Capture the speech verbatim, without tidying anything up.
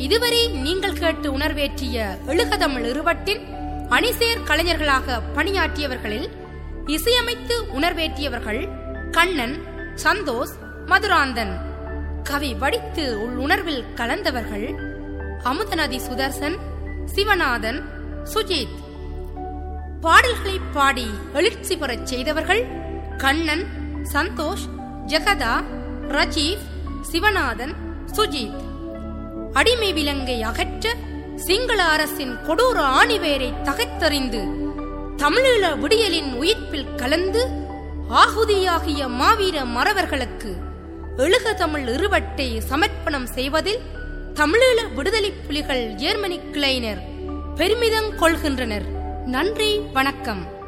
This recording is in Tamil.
இதுவரை நீங்கள் கேட்டு உணர்வேற்றிய எழுகதமிழ் இருவட்டின் அணிசேர் கலைஞர்களாக பணியாற்றியவர்களில் இசையமைத்து உணர்வேற்றியவர்கள் கண்ணன், சந்தோஷ், மதுராந்தன். கவி வடித்து உள் உணர்வில் கலந்தவர்கள் அமுதநதி சுதர்சன், சிவநாதன், சுஜித். பாடல்களை பாடி எழுச்சி பெறச் செய்தவர்கள் கண்ணன், சந்தோஷ், ஜெகதா, ரஜீவ், சிவநாதன், சுஜித். அடிமை விலங்கை அகற்ற சிங்கள அரசின் கொடூர ஆணிவேரை தகர்த்தெறிந்து தமிழீழ விடியலின் உயிர்ப்பில் கலந்து ஆகுதியாகிய மாவீர மறவர்களுக்கு எழுகதமிழ் இருவட்டை சமர்ப்பணம் செய்வதில் தமிழீழ விடுதலை புலிகள் ஜெர்மனி கிளையினர் பெருமிதம் கொள்கின்றனர். நன்றி, வணக்கம்.